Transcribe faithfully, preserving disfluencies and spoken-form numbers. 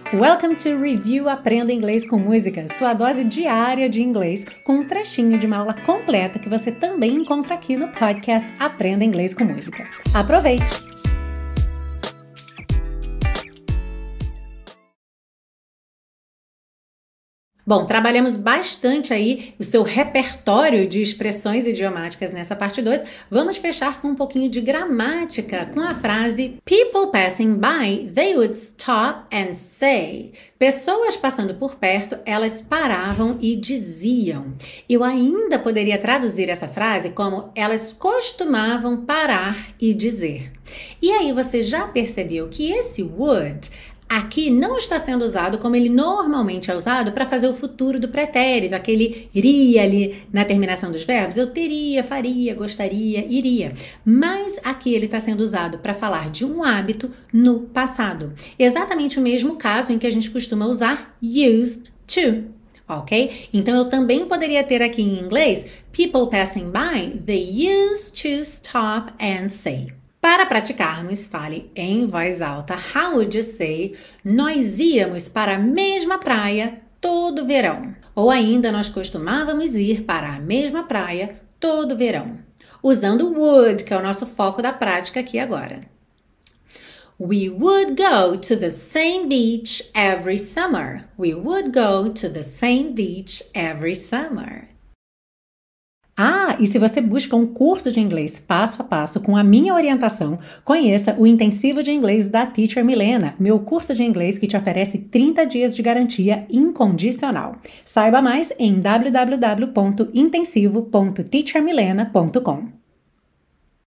Welcome to Review Aprenda Inglês com Música, sua dose diária de inglês com um trechinho de uma aula completa que você também encontra aqui no podcast Aprenda Inglês com Música. Aproveite! Bom, trabalhamos bastante aí o seu repertório de expressões idiomáticas nessa parte dois. Vamos fechar com um pouquinho de gramática com a frase People passing by, they would stop and say. Pessoas passando por perto, elas paravam e diziam. Eu ainda poderia traduzir essa frase como elas costumavam parar e dizer. E aí você já percebeu que esse would aqui não está sendo usado como ele normalmente é usado para fazer o futuro do pretérito, aquele iria ali na terminação dos verbos. Eu teria, faria, gostaria, iria. Mas aqui ele está sendo usado para falar de um hábito no passado. Exatamente o mesmo caso em que a gente costuma usar used to. Ok? Então, eu também poderia ter aqui em inglês people passing by, they used to stop and say. Para praticarmos, fale em voz alta. How would you say? Nós íamos para a mesma praia todo verão. Ou ainda, nós costumávamos ir para a mesma praia todo verão. Usando would, que é o nosso foco da prática aqui agora. We would go to the same beach every summer. We would go to the same beach every summer. Ah, e se você busca um curso de inglês passo a passo com a minha orientação, conheça o Intensivo de Inglês da Teacher Milena, meu curso de inglês que te oferece trinta dias de garantia incondicional. Saiba mais em w w w ponto intensivo ponto teacher milena ponto com.